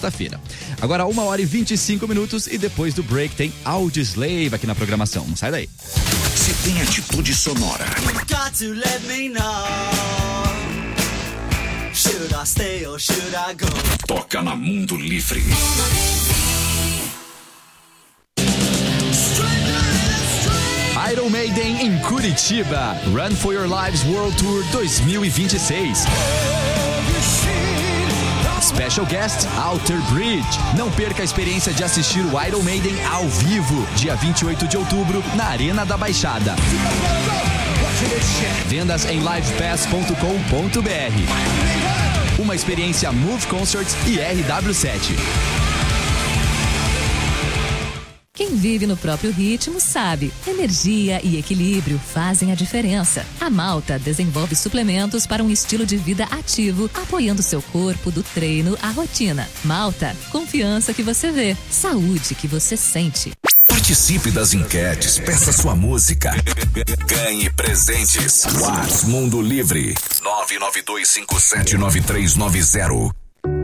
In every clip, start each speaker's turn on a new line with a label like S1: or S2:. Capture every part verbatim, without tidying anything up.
S1: Sexta-feira. Agora uma hora e vinte e cinco minutos e depois do break tem Audioslave aqui na programação. Não sai daí.
S2: Se tem atitude sonora. Toca na Mundo Livre.
S1: Iron Maiden em Curitiba. Run for Your Lives World Tour dois mil e vinte e seis. Special Guest, Alter Bridge. Não perca a experiência de assistir o Iron Maiden ao vivo, dia vinte e oito de outubro, na Arena da Baixada. Vendas em live pass ponto com ponto b r. Uma experiência Move Concerts e R W sete.
S3: Quem vive no próprio ritmo sabe, energia e equilíbrio fazem a diferença. A Malta desenvolve suplementos para um estilo de vida ativo, apoiando seu corpo do treino à rotina. Malta, confiança que você vê, saúde que você sente.
S2: Participe das enquetes, peça sua música, ganhe presentes. WhatsApp Mundo Livre nove nove dois cinco sete nove três nove zero.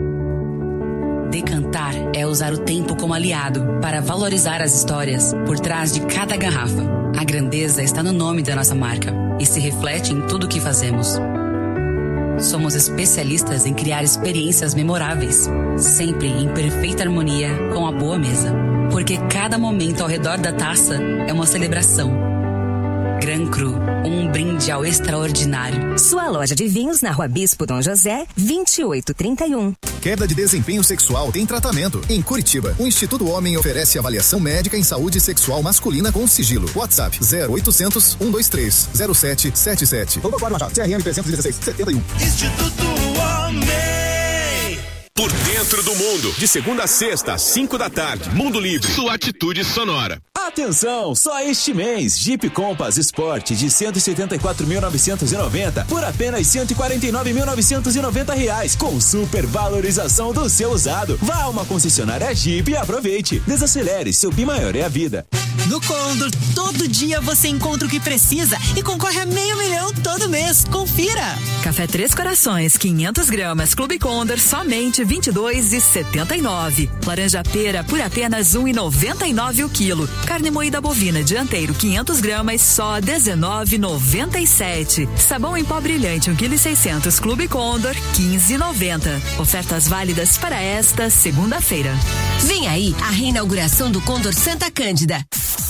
S4: Decantar é usar o tempo como aliado para valorizar as histórias por trás de cada garrafa. A grandeza está no nome da nossa marca e se reflete em tudo o que fazemos. Somos especialistas em criar experiências memoráveis, sempre em perfeita harmonia com a boa mesa. Porque cada momento ao redor da taça é uma celebração. Gran Cru, um brinde ao extraordinário.
S5: Sua loja de vinhos na Rua Bispo Dom José, vinte e oito trinta e um.
S6: Queda de desempenho sexual tem tratamento. Em Curitiba, o Instituto Homem oferece avaliação médica em saúde sexual masculina com sigilo. WhatsApp zero oitocentos, cento e vinte e três, zero sete sete sete. Doutor Machado, C R M trezentos e dezesseis, setenta e um.
S7: Instituto Homem.
S8: Por dentro do mundo, de segunda a sexta, às cinco da tarde. Mundo Livre, sua atitude sonora.
S9: Atenção, só este mês, Jeep Compass Sport de cento e setenta e quatro mil novecentos e noventa por apenas cento e quarenta e nove mil novecentos e noventa reais, com super valorização do seu usado. Vá a uma concessionária Jeep e aproveite. Desacelere, seu bem maior é a vida.
S10: No Condor, todo dia você encontra o que precisa e concorre a meio milhão todo mês. Confira!
S11: Café Três Corações, quinhentas gramas, Clube Condor, somente vinte e dois reais e setenta e nove centavos. Laranja pera por apenas um real e noventa e nove centavos o quilo. Carne moída bovina dianteiro, quinhentas gramas, só dezenove reais e noventa e sete centavos. Sabão em pó brilhante, um vírgula seiscentos quilos, Clube Condor, quinze reais e noventa centavos. Ofertas válidas para esta segunda-feira.
S12: Vem aí a reinauguração do Condor Santa Cândida.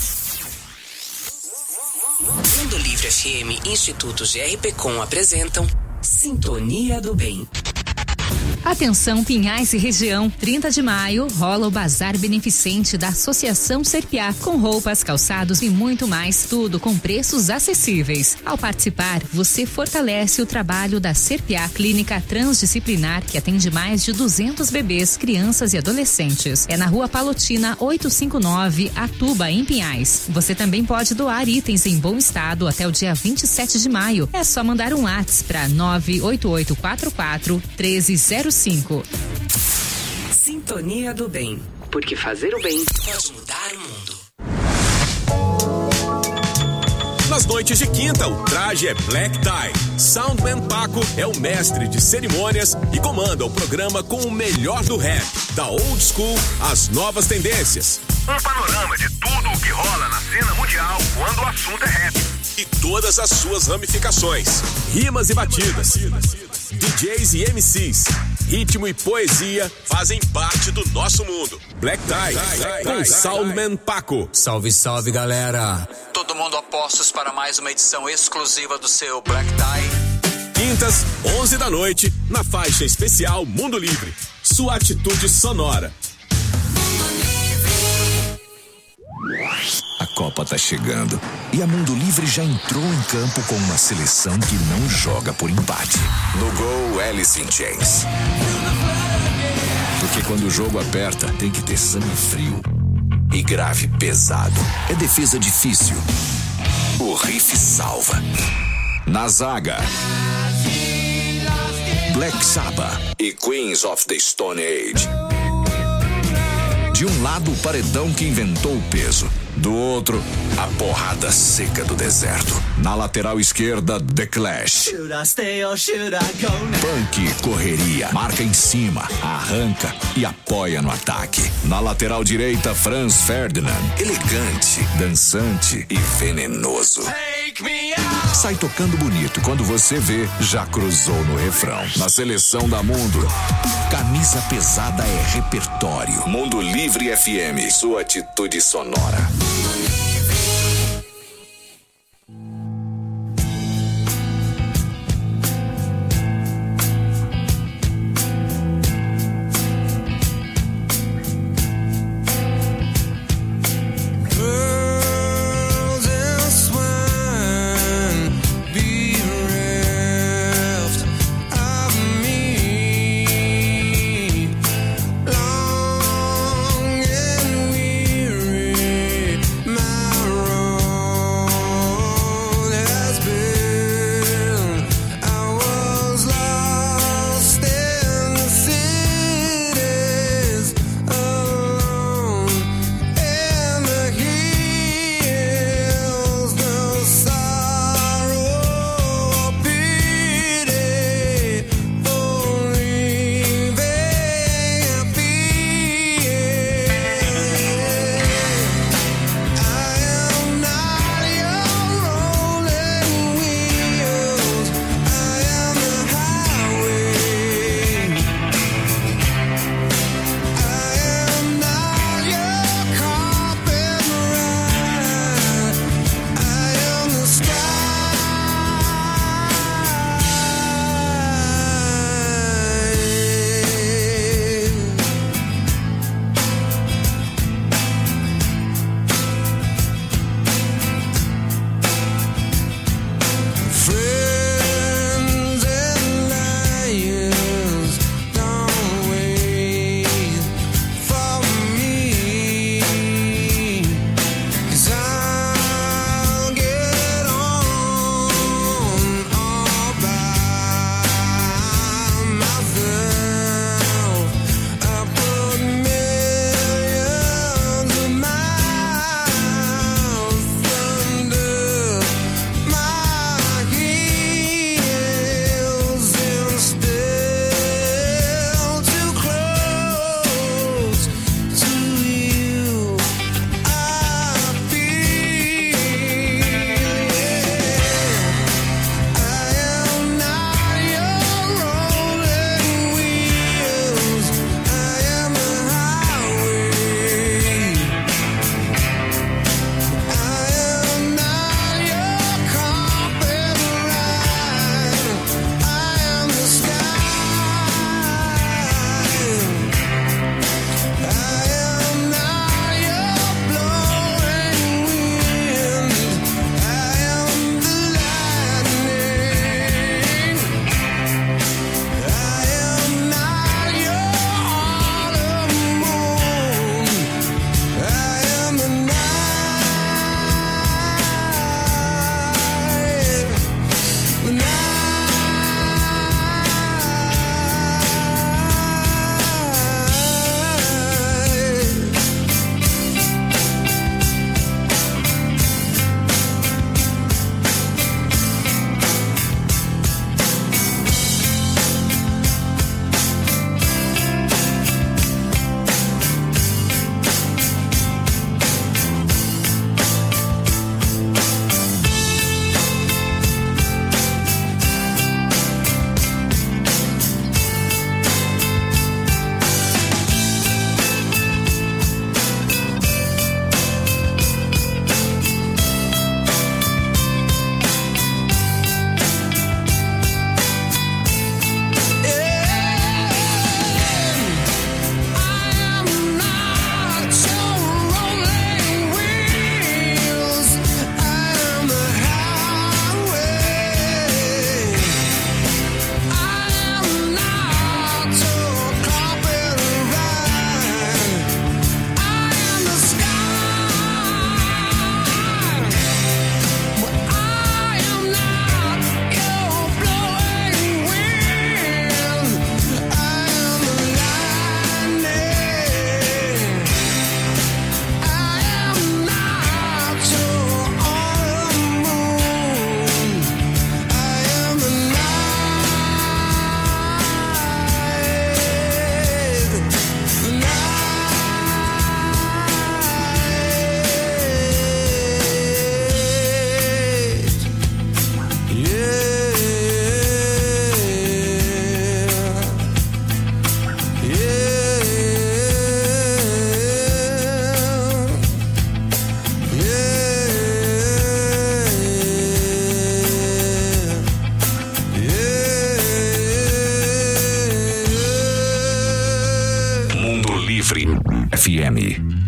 S4: Mundo Livre F M e Instituto G R P Com apresentam Sintonia do Bem.
S3: Atenção Pinhais e região, trinta de maio rola o Bazar Beneficente da Associação Serpiá, com roupas, calçados e muito mais, tudo com preços acessíveis. Ao participar, você fortalece o trabalho da Serpiá Clínica Transdisciplinar, que atende mais de duzentos bebês, crianças e adolescentes. É na Rua Palotina oitocentos e cinquenta e nove, Atuba, em Pinhais. Você também pode doar itens em bom estado até o dia vinte e sete de maio. É só mandar um WhatsApp para nove oito oito quatro quatro um três zero cinco.
S4: Sintonia do Bem, porque fazer o bem pode mudar o mundo.
S8: Nas noites de quinta, o traje é Black Tie. Soundman Paco é o mestre de cerimônias e comanda o programa com o melhor do rap, da old school às novas tendências.
S13: Um panorama de tudo o que rola na cena mundial quando o assunto é rap.
S8: E todas as suas ramificações, rimas e batidas, D Js e M Cs, ritmo e poesia fazem parte do nosso mundo. Black Tie, com Soundman Paco.
S14: Salve, salve, galera. Todo mundo a postos para mais uma edição exclusiva do seu Black Tie.
S8: Quintas, onze da noite, na faixa especial Mundo Livre. Sua atitude sonora.
S2: A Copa tá chegando e a Mundo Livre já entrou em campo com uma seleção que não joga por empate. No gol, Alice in Chains. Porque quando o jogo aperta, tem que ter sangue frio e grave pesado. É defesa difícil. O riff salva. Na zaga, Black Sabbath e Queens of the Stone Age. De um um lado, o paredão que inventou o peso. Do outro, a porrada seca do deserto. Na lateral esquerda, The Clash. Punk, correria, marca em cima, arranca e apoia no ataque. Na lateral direita, Franz Ferdinand. Elegante, dançante e venenoso. Sai tocando bonito. Quando você vê, já cruzou no refrão. Na seleção da Mundo, camisa pesada é repertório. Mundo Livre F M, sua atitude sonora. Free F M.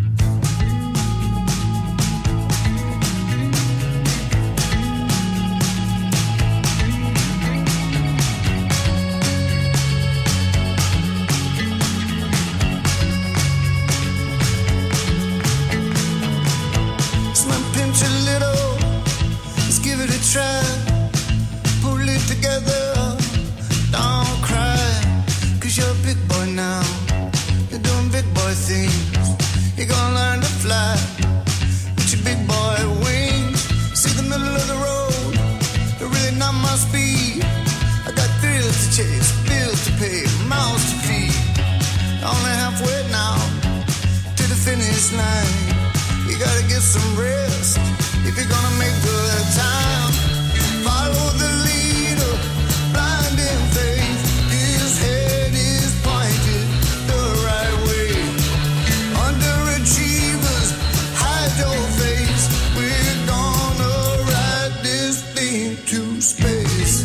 S15: Try, pull it together, don't cry, cause you're a big boy now, you're doing big boy things, you're gonna learn to fly, with your big boy wings, see the middle of the road, they're really not my speed, I got thrills to chase, bills to pay, mouths to feed, only halfway now, to the finish line, you gotta get some rest, if you're gonna make good time. Follow the leader, blind in faith. His head is pointed the right way. Underachievers, hide your face. We're gonna ride this thing to space.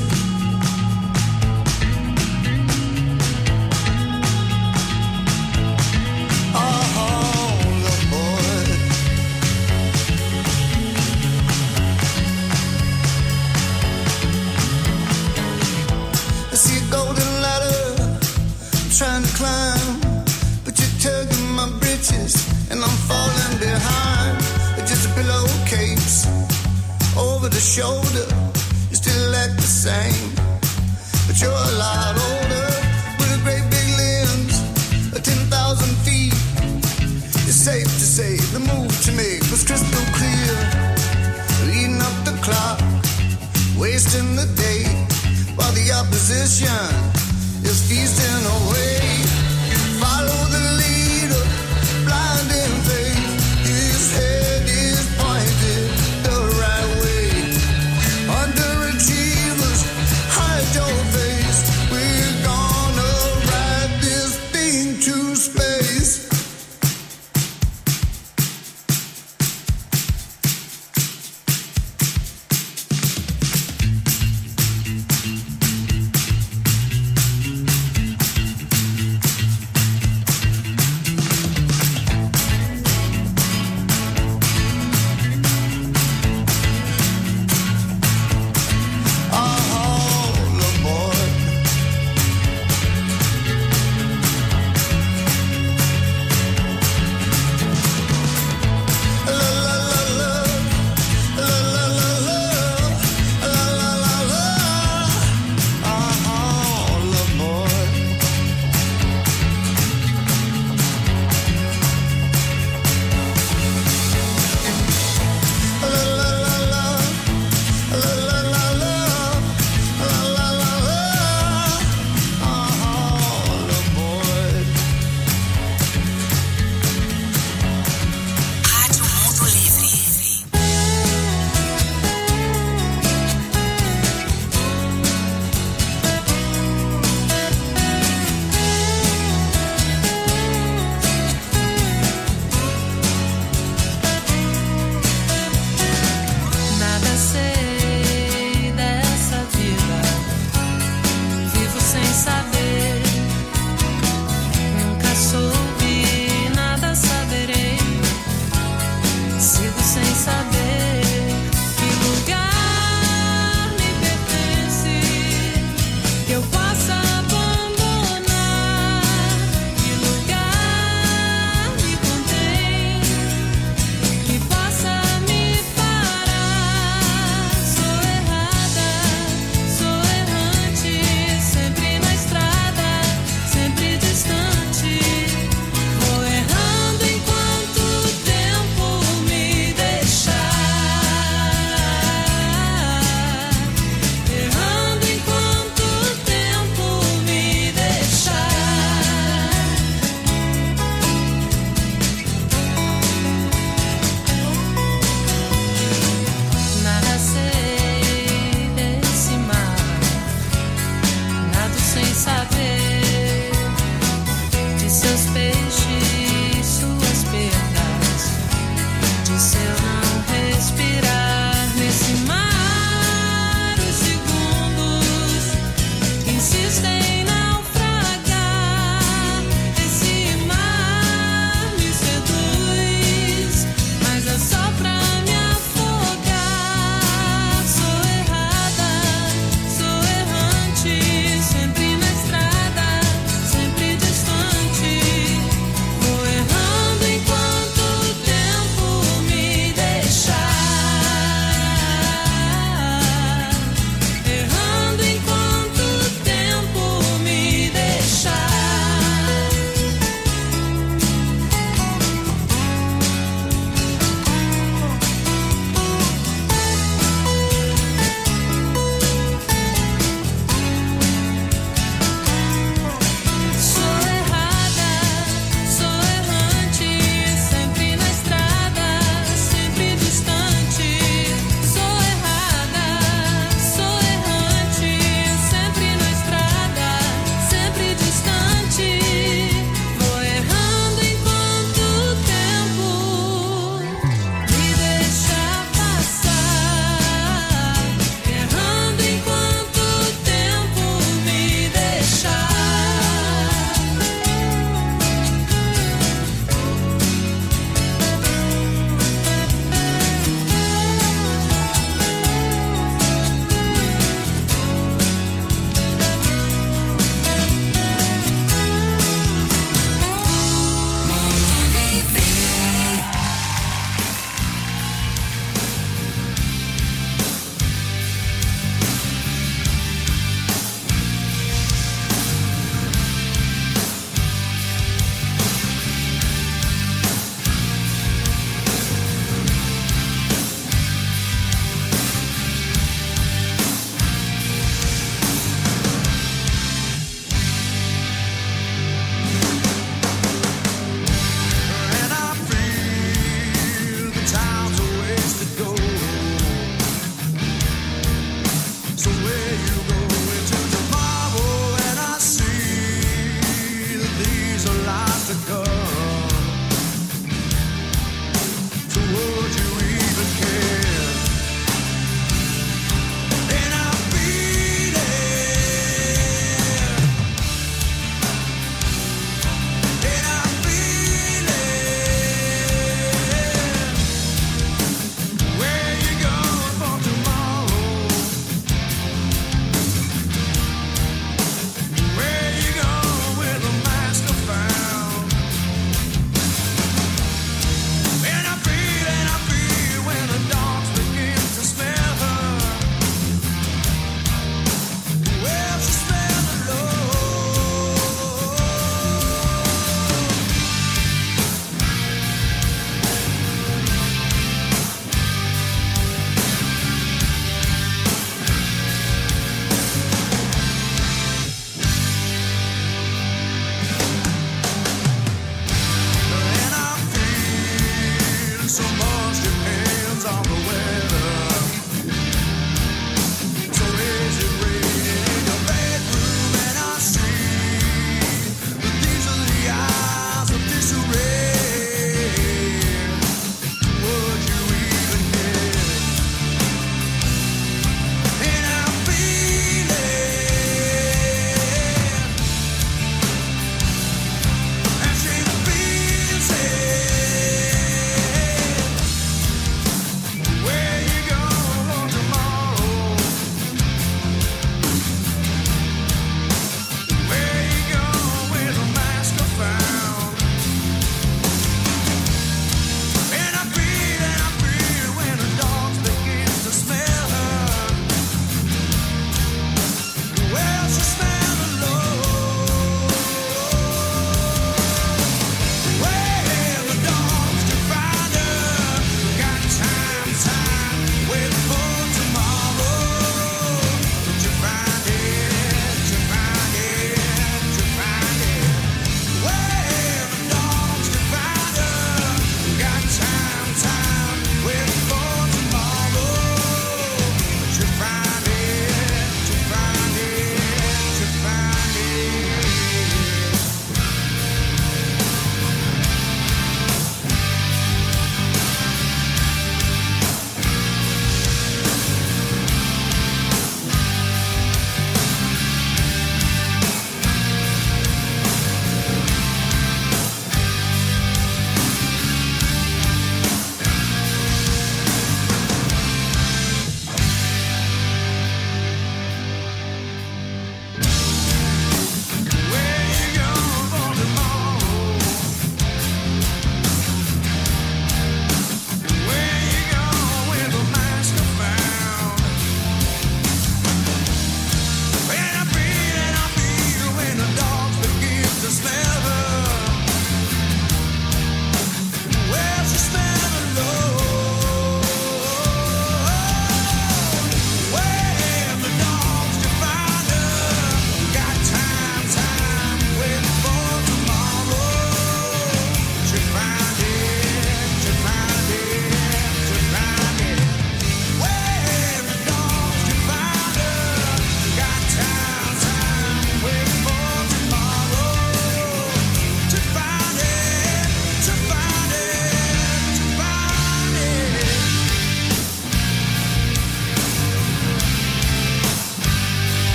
S15: Trying to climb, but you're tugging my britches, and I'm falling behind. Just a pillowcase over the shoulder. You still act the same, but you're a lot older. With a great big limbs, a ten thousand feet. It's safe to say the move to make was crystal clear. Leading up the clock, wasting the day, while the opposition is feasting away. Follow the leader, blind in faith. His head is pointed the right way. Underachievers, hide your face. We're gonna ride this thing to space.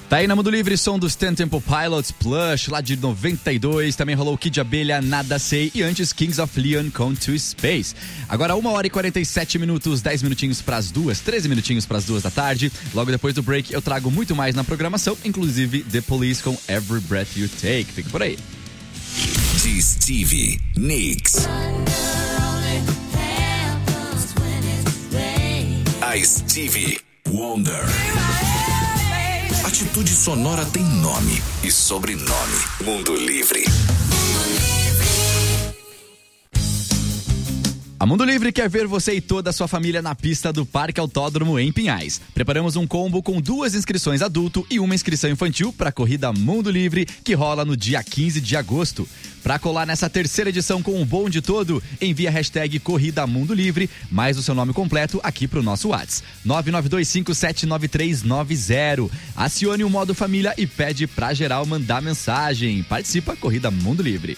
S1: Tá aí na Mundo Livre, som dos Ten Temple Pilots, Plush, lá de noventa e dois. Também rolou Kid Abelha, Nada Sei. E antes, Kings of Leon com To Space. Agora, uma hora e quarenta e sete minutos, dez minutinhos pras duas, treze minutinhos pras duas da tarde. Logo depois do break, eu trago muito mais na programação, inclusive The Police com Every Breath You Take. Fique por aí.
S2: De Stevie Nicks. A Stevie Wonder. Atitude Sonora tem nome e sobrenome. Mundo Livre.
S1: A Mundo Livre quer ver você e toda a sua família na pista do Parque Autódromo em Pinhais. Preparamos um combo com duas inscrições adulto e uma inscrição infantil para a corrida Mundo Livre, que rola no dia quinze de agosto. Para colar nessa terceira edição com um bonde todo, envie a hashtag Corrida Mundo Livre, mais o seu nome completo aqui pro nosso WhatsApp. nove nove dois cinco sete nove três nove zero. Acione o modo família e pede pra geral mandar mensagem. Participa, Corrida Mundo Livre.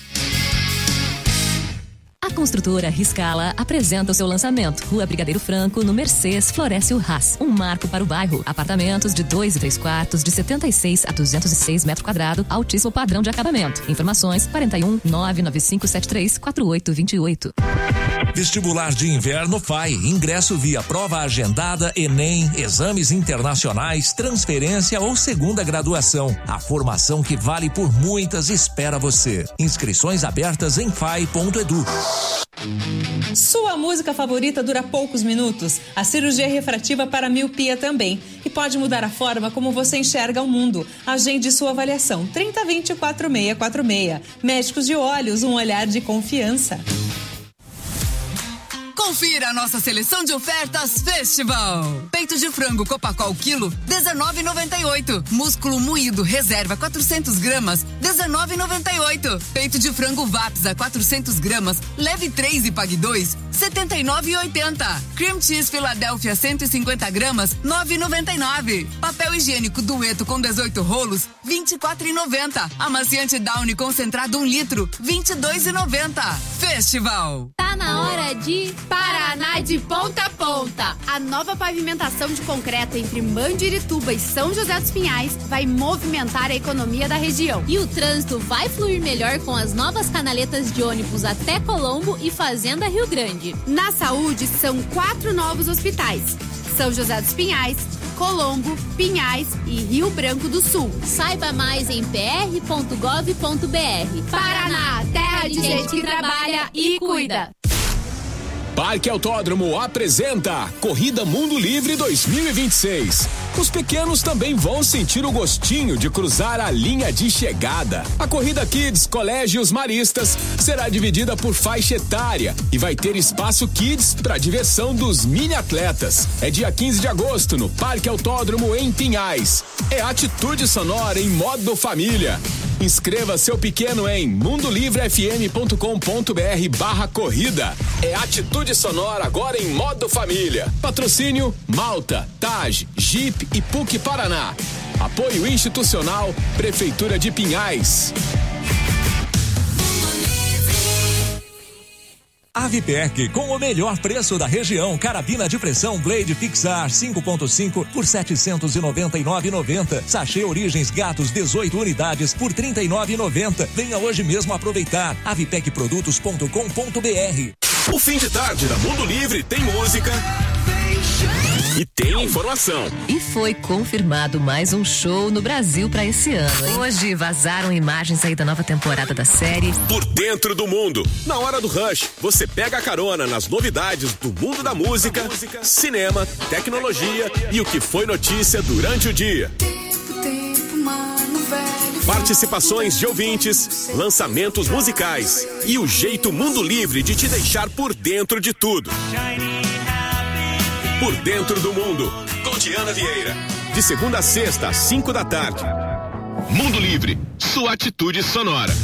S16: A construtora Riscala apresenta o seu lançamento. Rua Brigadeiro Franco, no Mercês, Floresce o Haas. Um marco para o bairro. Apartamentos de dois e três quartos, de setenta e seis a duzentos e seis metros quadrados, altíssimo padrão de acabamento. Informações quarenta e um, nove nove cinco sete três, quatro oito dois oito.
S17: Vestibular de Inverno F A I. Ingresso via prova agendada, Enem, exames internacionais, transferência ou segunda graduação. A formação que vale por muitas espera você. Inscrições abertas em f a i ponto e d u.
S18: Sua música favorita dura poucos minutos. A cirurgia refrativa para miopia também. E pode mudar a forma como você enxerga o mundo. Agende sua avaliação. trinta vinte, quatro seis quatro seis. Médicos de Olhos, um olhar de confiança.
S19: Confira a nossa seleção de ofertas Festival. Peito de frango Copacol quilo, dezenove reais e noventa e oito centavos. Músculo moído reserva quatrocentos gramas, dezenove reais e noventa e oito centavos. Peito de frango Vapsa quatrocentos gramas, leve três e pague dois, setenta e nove reais e oitenta centavos. Cream Cheese Philadelphia cento e cinquenta gramas, nove reais e noventa e nove centavos. Papel higiênico Dueto com dezoito rolos, vinte e quatro reais e noventa centavos. Amaciante Downy concentrado um litro, vinte e dois reais e noventa centavos. Festival.
S20: Tá na hora de Paraná de Ponta a Ponta. A nova pavimentação de concreto entre Mandirituba e São José dos Pinhais vai movimentar a economia da região. E o trânsito vai fluir melhor com as novas canaletas de ônibus até Colombo e Fazenda Rio Grande. Na saúde, são quatro novos hospitais: São José dos Pinhais, Colombo, Pinhais e Rio Branco do Sul. Saiba mais em p r ponto gov ponto b r. Paraná, terra de gente que trabalha e cuida.
S8: Parque Autódromo apresenta Corrida Mundo Livre dois mil e vinte e seis. Os pequenos também vão sentir o gostinho de cruzar a linha de chegada. A corrida Kids Colégios Maristas será dividida por faixa etária e vai ter espaço Kids para diversão dos mini atletas. É dia quinze de agosto no Parque Autódromo em Pinhais. É atitude sonora em modo família. Inscreva seu pequeno em mundolivrefm ponto com ponto b r barra corrida. É atitude sonora agora em modo família. Patrocínio Malta, Taj, Jeep e P U C Paraná. Apoio institucional Prefeitura de Pinhais.
S17: Avipec, com o melhor preço da região. Carabina de pressão Blade Fixar cinco ponto cinco por setecentos e noventa e nove reais e noventa centavos. Sachê Origens Gatos dezoito unidades por trinta e nove reais e noventa centavos. Venha hoje mesmo aproveitar. avipec produtos ponto com ponto b r.
S8: O fim de tarde da Mundo Livre tem música e tem informação.
S16: E foi confirmado mais um show no Brasil pra esse ano, hein? Hoje vazaram imagens aí da nova temporada da série
S8: Por Dentro do Mundo. Na hora do rush, você pega a carona nas novidades do mundo da música, cinema, tecnologia e o que foi notícia durante o dia. Participações de ouvintes, lançamentos musicais e o jeito Mundo Livre de te deixar por dentro de tudo. Por Dentro do Mundo, com Diana Vieira. De segunda a sexta, às cinco da tarde. Mundo Livre, sua atitude sonora.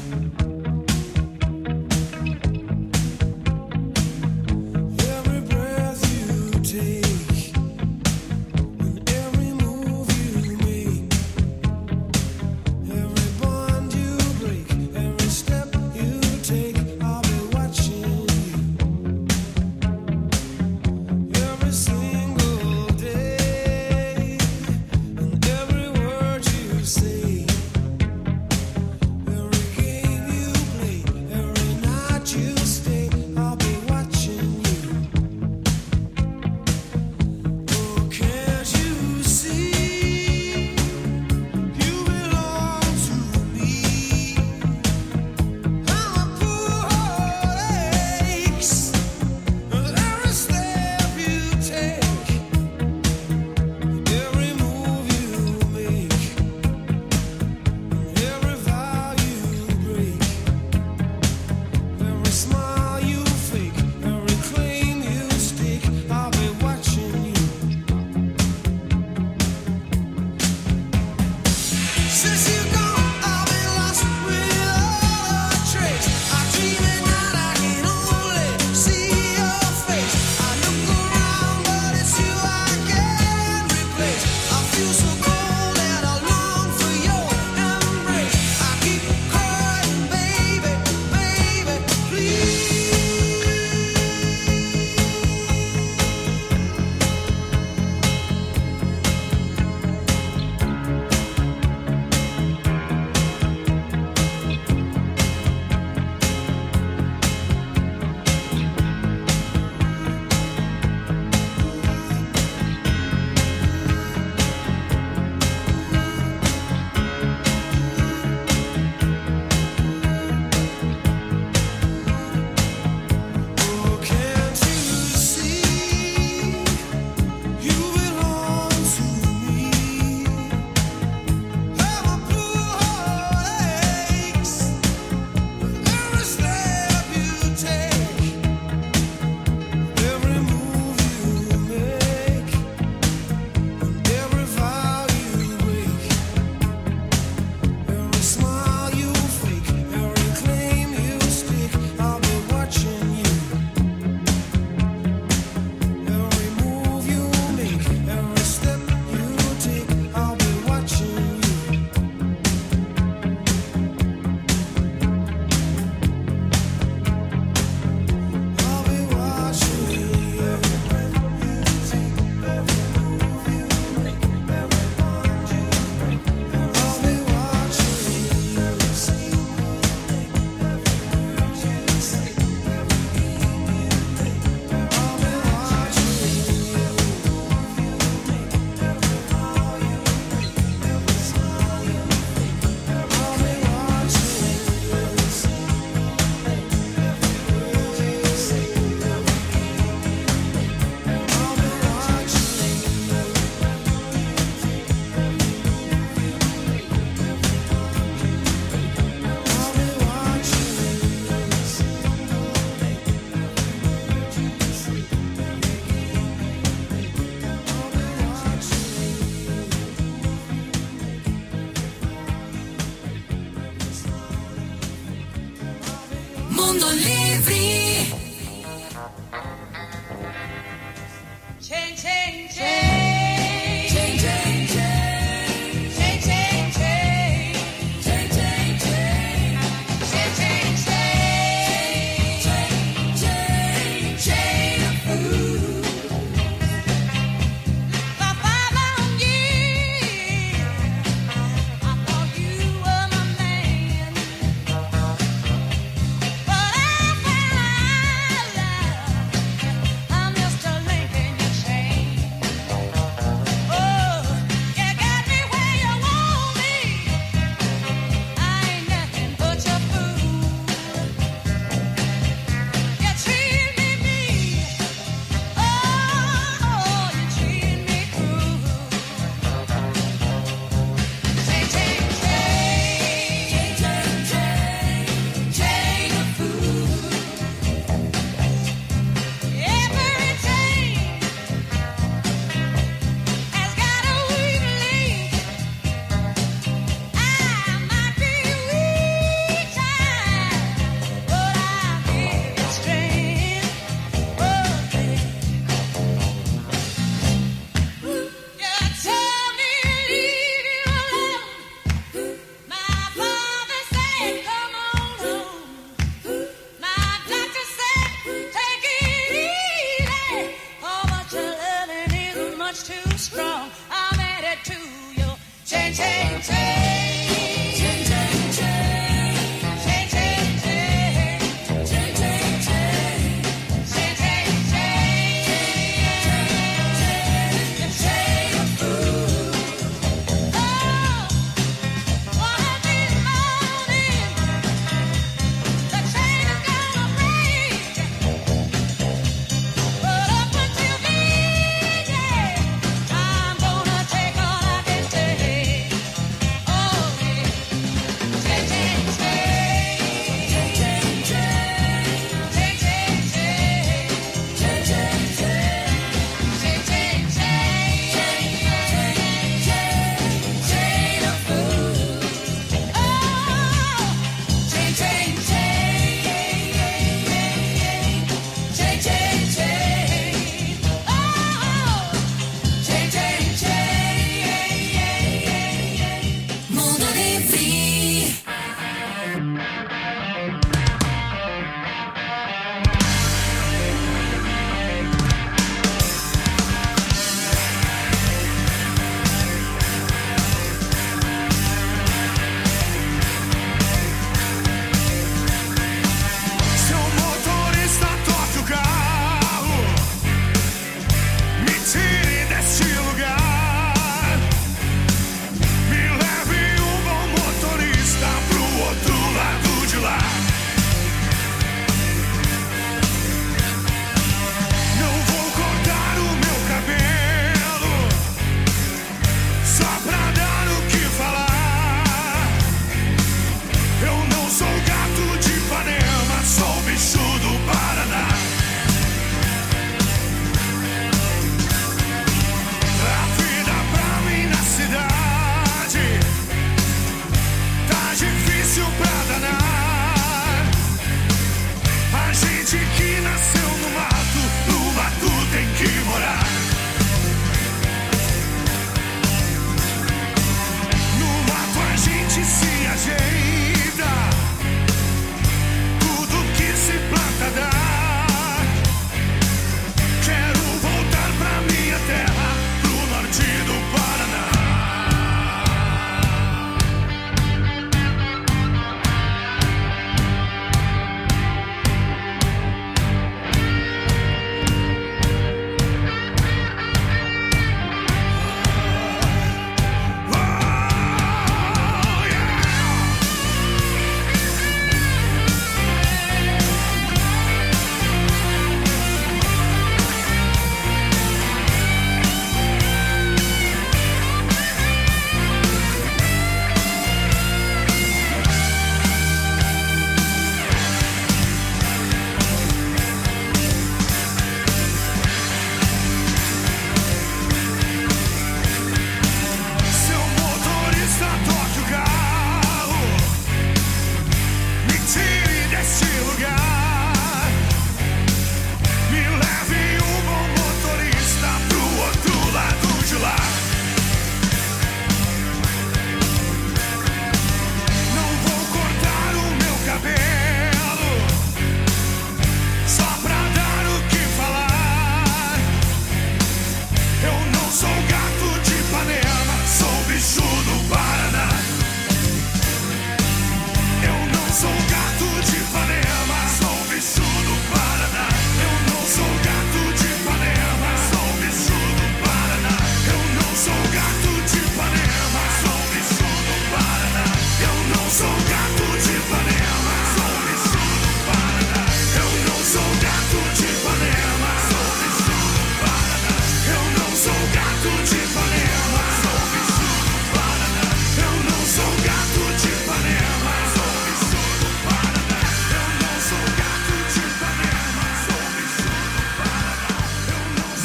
S15: Every breath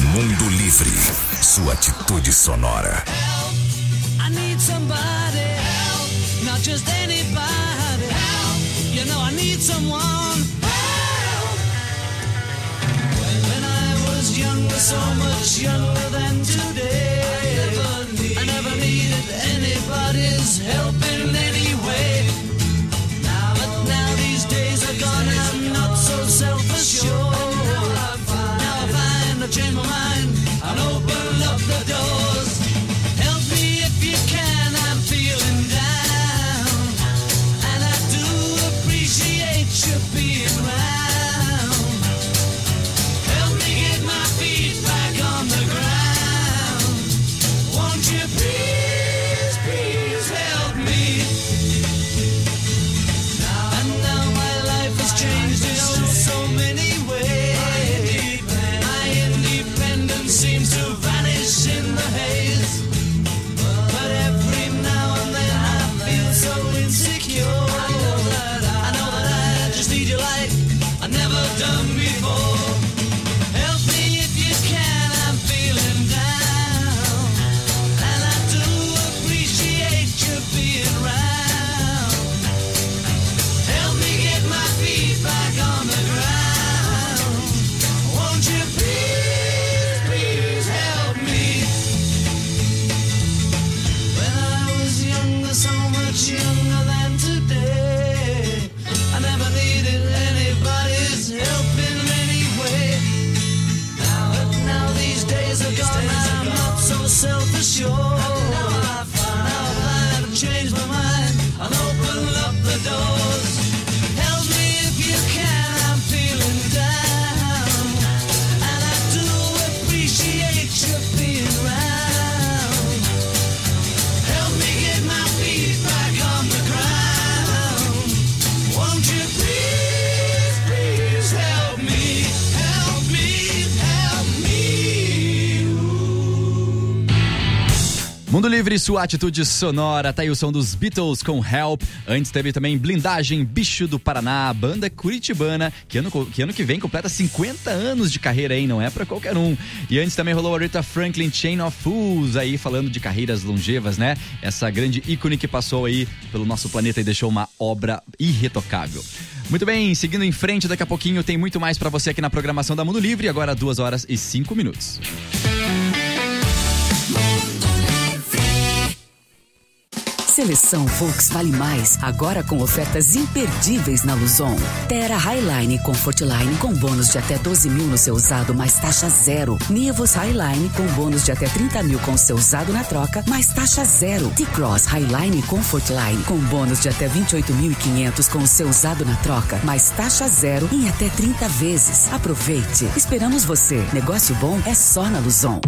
S2: Mundo Livre, sua atitude sonora.
S7: I need somebody help, not just anybody help. You know I need someone help. When I was younger, so much younger than today, I never, need, I never needed anybody's help in any way. Now, but now these days are gone, I'm not so self-assured. Now I find, now I find I've changed my mind and open up the doors. Help me if you can, I'm feeling down, and I do appreciate you being around. Help me get my feet back on the ground. Won't you please, please help me? And now my life has changed in oh so many ways. My independence seems to vanish in the haze. But every now and then I feel so insecure. I know that I, I know that I just need you like I never done before. Help me if you can, I'm feeling down, and I do appreciate you being around. Help me get my feet back on the ground. Won't you please, please help me? When I was younger, so much younger than today, I never needed anybody's help in any way. Now, but now these days are gone, I'm not so self-assured. Now I find, now I find I've changed my mind and open up the doors. Help me if you can, I'm feeling down, and I do appreciate you being around. Help me get my feet back on the ground. Won't you please, please help me, help me, help me.
S1: Mundo Livre, sua atitude sonora. Tá aí o som dos Beatles com Help. Antes teve também Blindagem, Bicho do Paraná, banda curitibana, que ano que, ano que vem completa cinquenta anos de carreira, hein? Não é pra qualquer um. E antes também rolou a Aretha Franklin, Chain of Fools, aí falando de carreiras longevas, né? Essa grande ícone que passou aí pelo nosso planeta e deixou uma obra irretocável. Muito bem, seguindo em frente, daqui a pouquinho tem muito mais pra você aqui na programação da Mundo Livre. Agora duas horas e cinco minutos.
S4: Seleção Volks Vale Mais, agora com ofertas imperdíveis na Luzon. Terra Highline Comfortline com bônus de até doze mil no seu usado, mais taxa zero. Nivus Highline com bônus de até trinta mil com seu usado na troca, mais taxa zero. T-Cross Highline Comfortline com bônus de até vinte e oito mil e quinhentos com o seu usado na troca, mais taxa zero em até trinta vezes. Aproveite. Esperamos você. Negócio bom é só na Luzon.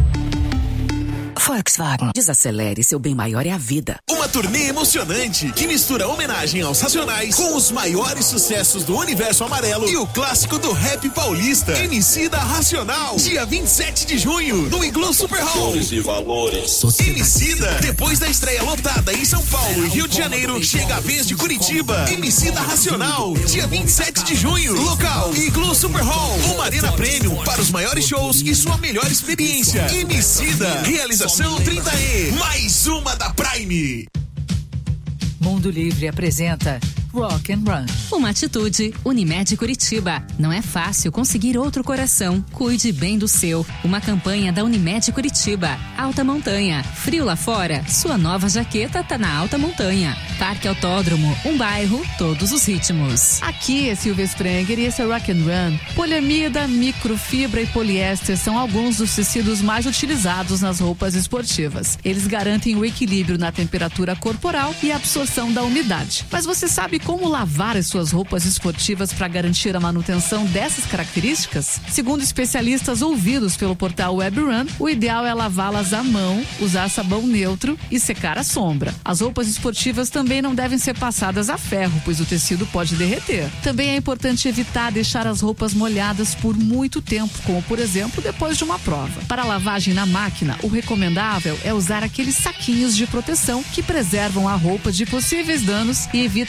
S4: Volkswagen. Desacelere, seu bem maior é a vida.
S21: Uma turnê emocionante que mistura homenagem aos Racionais com os maiores sucessos do universo amarelo e o clássico do rap paulista. Emicida Racional, dia vinte e sete de junho, no Igloo Super Hall.
S22: E valores.
S21: Emicida, depois da estreia lotada em São Paulo e Rio de Janeiro, chega a vez de Curitiba. Emicida Racional, dia vinte e sete de junho, local Igloo Super Hall, uma arena premium para os maiores shows e sua melhor experiência. Emicida, realização trinta E, mais uma da Prime.
S11: Mundo Livre apresenta Rock and Run.
S3: Uma atitude, Unimed Curitiba. Não é fácil conseguir outro coração. Cuide bem do seu. Uma campanha da Unimed Curitiba. Alta Montanha. Frio lá fora? Sua nova jaqueta tá na Alta Montanha. Parque Autódromo. Um bairro, todos os ritmos.
S23: Aqui é Silvia Spranger e esse é Rock and Run. Poliamida, microfibra e poliéster são alguns dos tecidos mais utilizados nas roupas esportivas. Eles garantem o equilíbrio na temperatura corporal e a absorção da umidade. Mas você sabe como lavar as suas roupas esportivas para garantir a manutenção dessas características? Segundo especialistas ouvidos pelo portal WebRun, o ideal é lavá-las à mão, usar sabão neutro e secar à sombra. As roupas esportivas também não devem ser passadas a ferro, pois o tecido pode derreter. Também é importante evitar deixar as roupas molhadas por muito tempo, como por exemplo depois de uma prova. Para a lavagem na máquina, o recomendável é usar aqueles saquinhos de proteção que preservam a roupa de possíveis danos e evitam a formação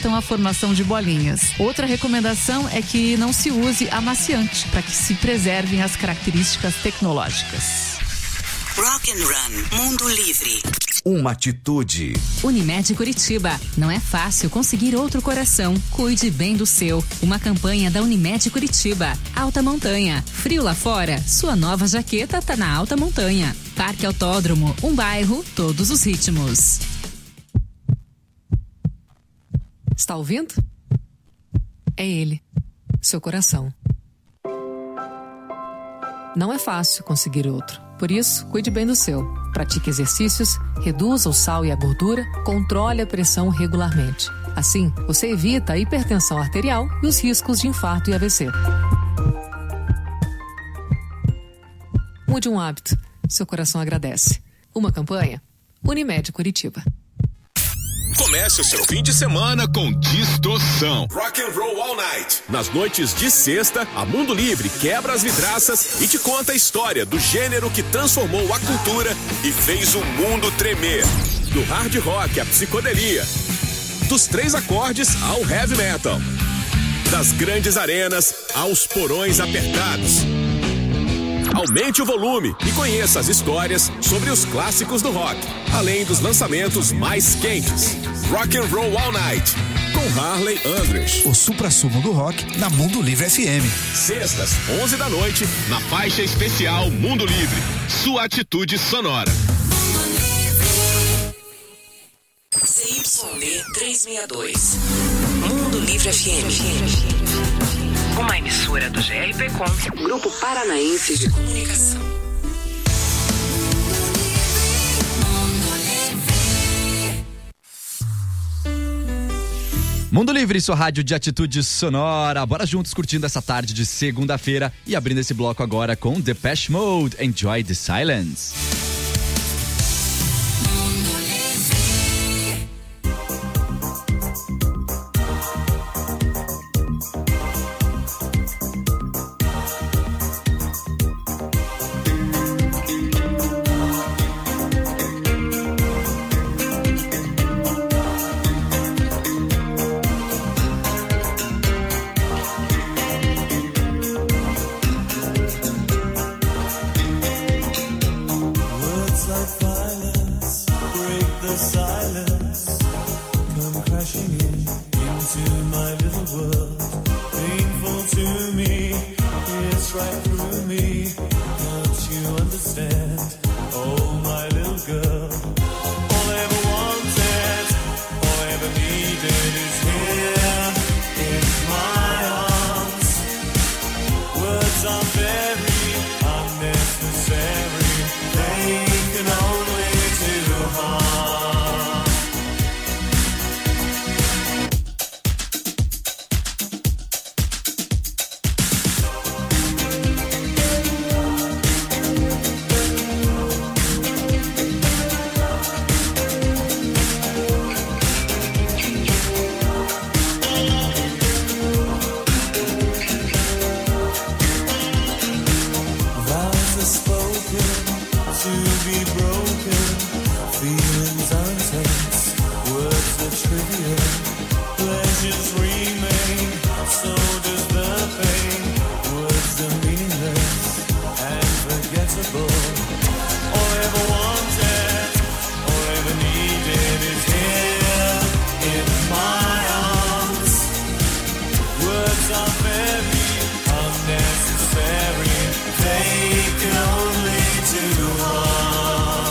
S23: formação de bolinhas. Outra recomendação é que não se use amaciante, para que se preservem as características tecnológicas.
S5: Rock and Run, Mundo Livre.
S2: Uma atitude.
S3: Unimed Curitiba. Não é fácil conseguir outro coração. Cuide bem do seu. Uma campanha da Unimed Curitiba. Alta Montanha. Frio lá fora? Sua nova jaqueta tá na Alta Montanha. Parque Autódromo. Um bairro, todos os ritmos.
S6: Está ouvindo? É ele. Seu coração. Não é fácil conseguir outro. Por isso, cuide bem do seu. Pratique exercícios, reduza o sal e a gordura, controle a pressão regularmente. Assim, você evita a hipertensão arterial e os riscos de infarto e A V C. Mude um hábito. Seu coração agradece. Uma campanha Unimed Curitiba.
S8: Comece o seu fim de semana com distorção. Rock and Roll All Night. Nas noites de sexta, a Mundo Livre quebra as vidraças e te conta a história do gênero que transformou a cultura e fez o mundo tremer. Do hard rock à psicodelia, dos três acordes ao heavy metal, das grandes arenas aos porões apertados. Aumente o volume e conheça as histórias sobre os clássicos do rock, além dos lançamentos mais quentes. Rock and Roll All Night, com Harley Andrews.
S22: O suprassumo do rock na Mundo Livre F M.
S8: Sextas, onze da noite, na faixa especial Mundo Livre. Sua atitude sonora.
S5: C Y D trezentos e sessenta e dois. Mundo Livre F M. Uma emissora do G R P Com, Grupo Paranaense de Comunicação.
S1: Mundo Livre, sua rádio de atitude sonora. Bora juntos curtindo essa tarde de segunda-feira e abrindo esse bloco agora com Depeche Mode, Enjoy the Silence.
S7: Unnecessary, they can only do harm.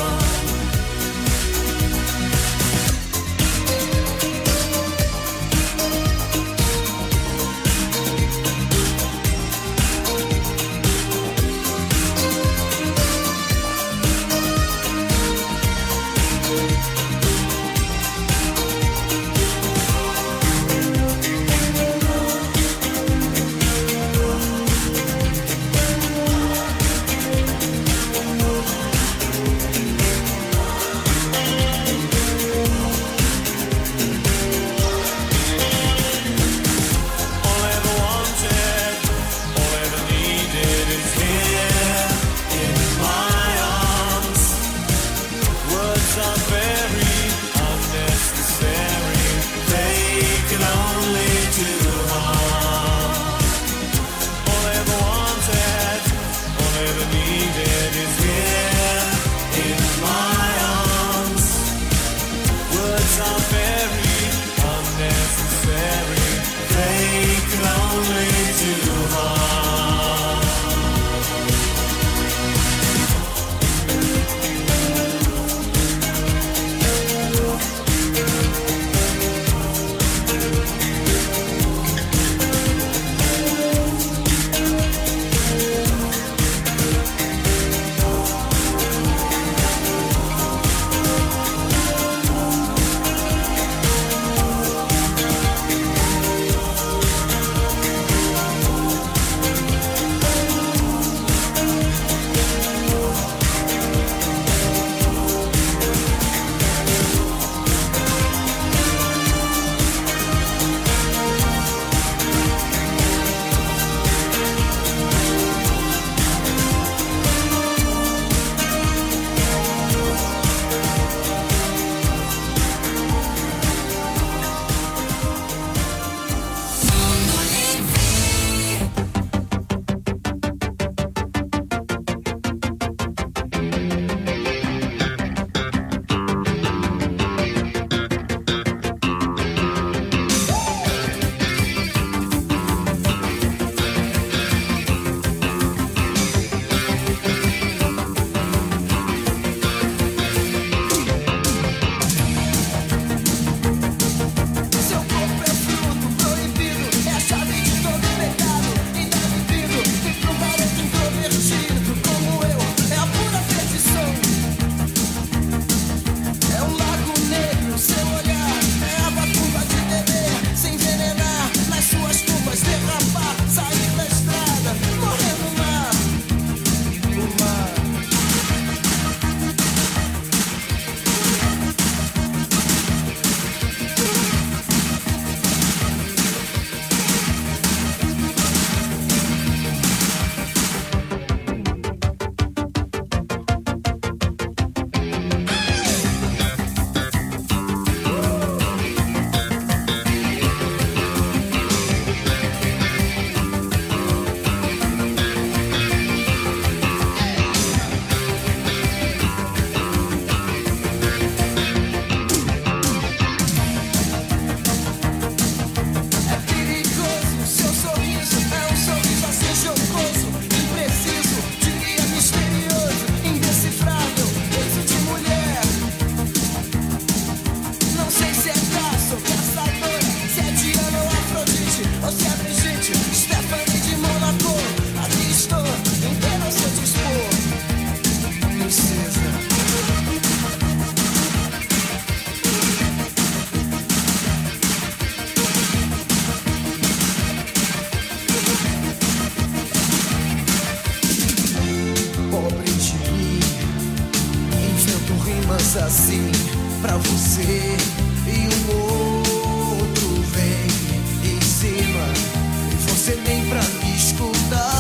S7: diz assim pra você e um outro vem em cima e você nem pra me escutar.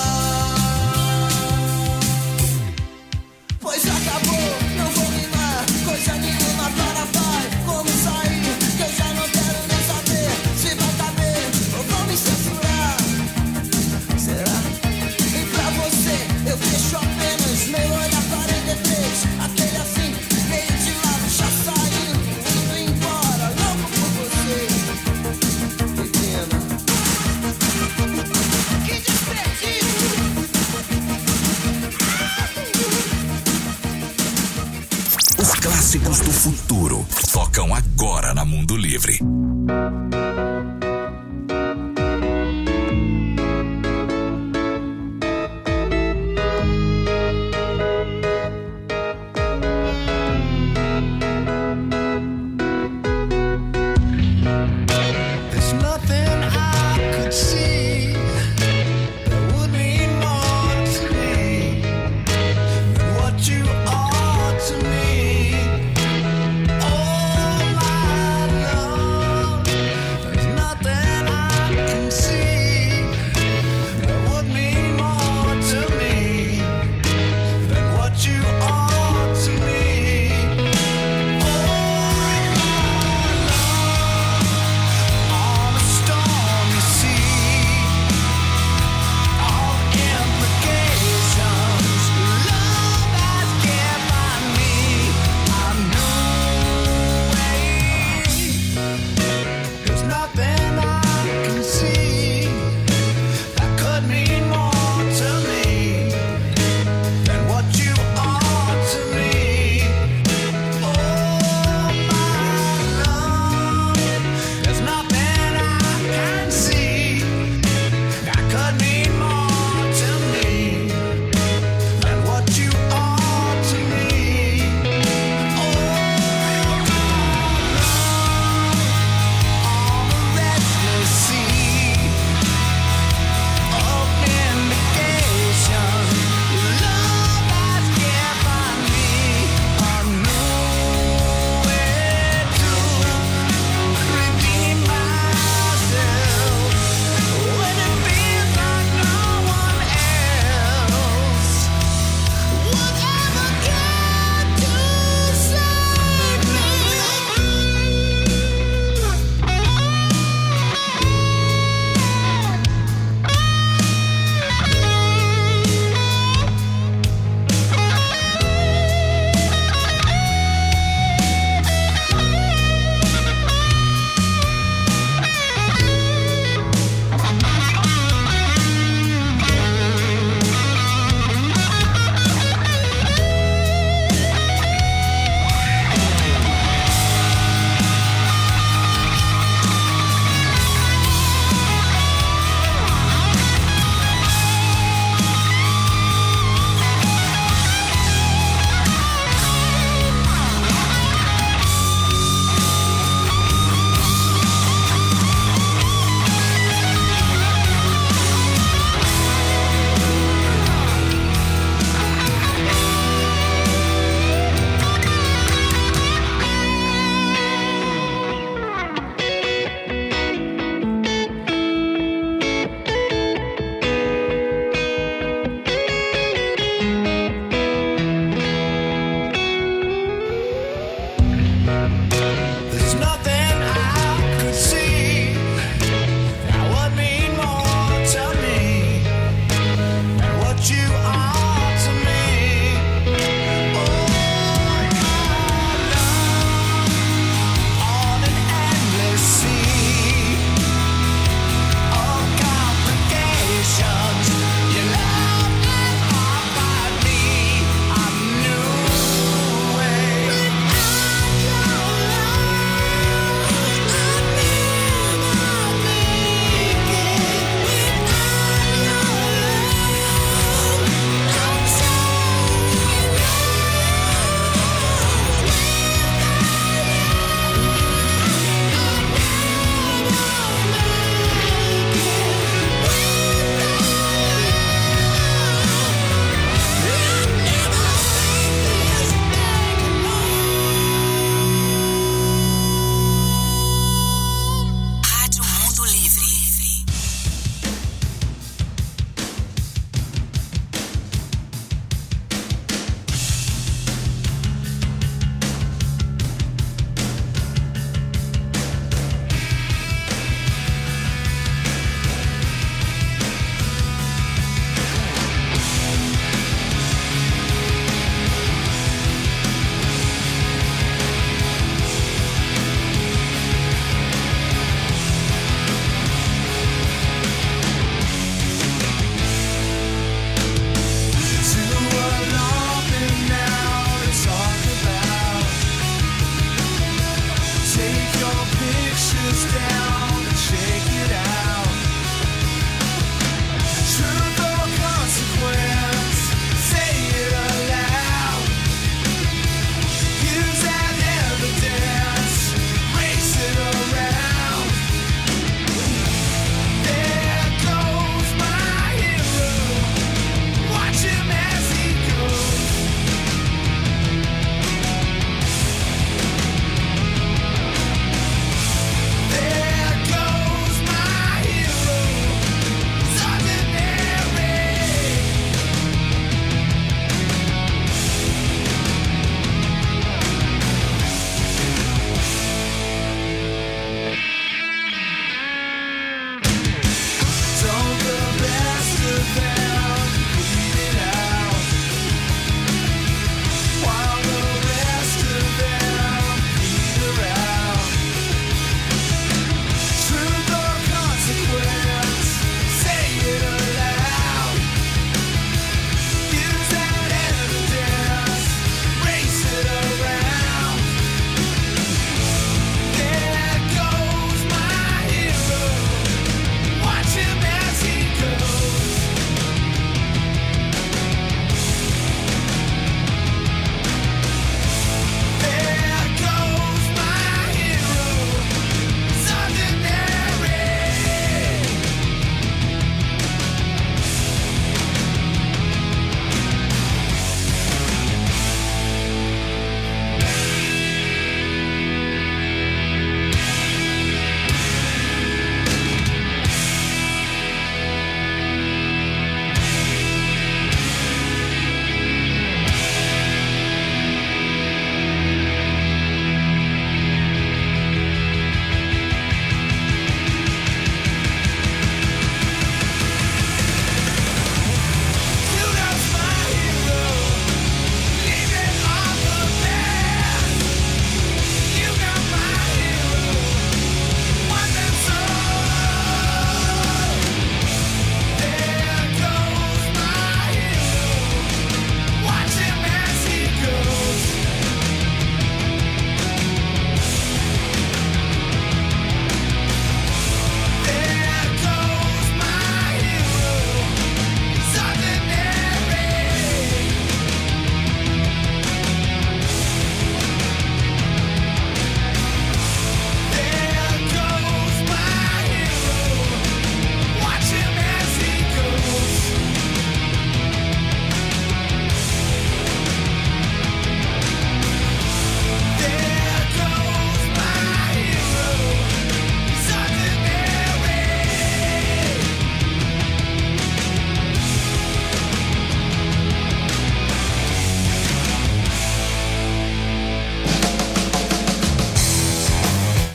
S7: Pois acabou, não vou rimar, coisa nenhuma para vai. Como sair, que eu já não quero nem saber se vai caber ou vão me censurar. Será? E pra você eu fecho apenas meu olhar quarenta e três, aquele assim, meio de lado, já saindo, indo embora, louco por você. Pequena, que desperdício.
S2: Os clássicos do futuro tocam agora na Mundo Livre.
S7: There's nothing I could see that would mean more to me than what you are to me. Oh my love, there's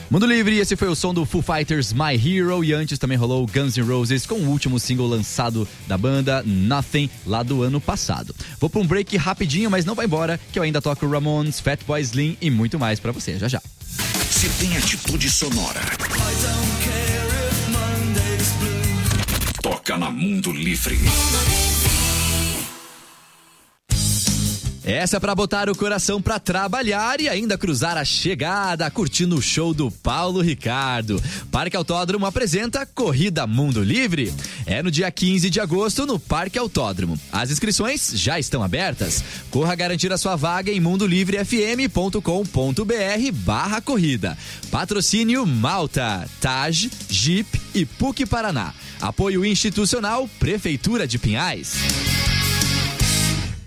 S1: Mundo Livre, esse foi o som do Foo Fighters My Hero e antes também rolou Guns N' Roses com o último single lançado da banda, Nothing, lá do ano passado. Vou pra um break rapidinho, mas não vai embora, que eu ainda toco Ramones, Fatboy Slim e muito mais pra você, já já.
S2: Se tem atitude sonora, toca na Mundo Livre.
S1: Essa é pra botar o coração pra trabalhar e ainda cruzar a chegada, curtindo o show do Paulo Ricardo. Parque Autódromo apresenta Corrida Mundo Livre. É no dia quinze de agosto no Parque Autódromo. As inscrições já estão abertas. Corra garantir a sua vaga em mundolivrefm.com.br barra corrida. Patrocínio Malta, Taj, Jeep e P U C Paraná. Apoio institucional Prefeitura de Pinhais.